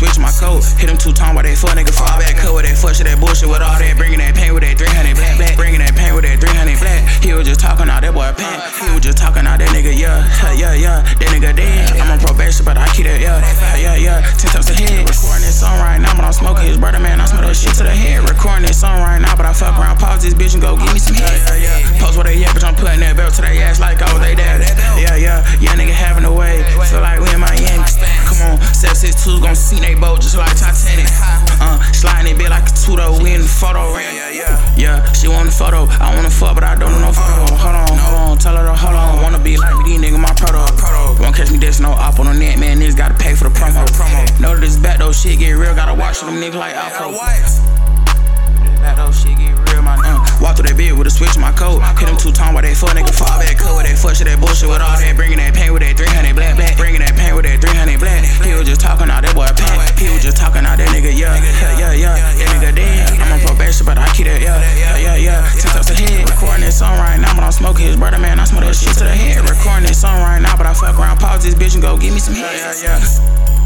switch my coat. Hit him 2 times while they fuck, nigga fall back. Cut with that fuck shit, that bullshit with all that. Bringing that pain with that 300 black, black. Bringing that pain with that 300 black. He was just talking out that boy pan. He was just talking out that nigga, yeah. That nigga dead. I'm on probation, but I keep that, yeah. 10 times a head. Recording this song right now, but I'm smoking his brother, man. I smell that shit to the head. Recording this song right now, but I fuck around, pause this bitch and go give me some head. Post where they at, bitch, I'm putting that belt to their ass like I was they dad. Yeah, nigga having a way. Feel like we in Miami. Come on, 762 gon' sink they boat just like Titanic. Sliding it bit like a tuto, we in the photo ring. Yeah, she want the photo. I wanna fuck, but I don't know no photo. Hold on, tell her to hold on. Wanna be like me, these niggas my proto. Won't catch me this no op on the net, man. Niggas gotta pay for the promo. Know that this back though shit get real, gotta watch them niggas like Alpo. Back though shit get real, my walk through that bed with a switch in my coat. Hit him 2 times while they fuck, nigga fall back. Cut with that fuck shit, that bullshit with all that. Bringing that pain with that 300 black, black. Bringing that pain with that 300 black. He was just talking out that boy pan. He was just talking out that nigga, yeah. That nigga dead. I'm on probation, but I keep that, yeah. 10 times a head. Recording this song right now, but I'm smoking his brother, man. I smell that shit to the head. Recording this song right now, but I fuck around, pause this bitch and go give me some head.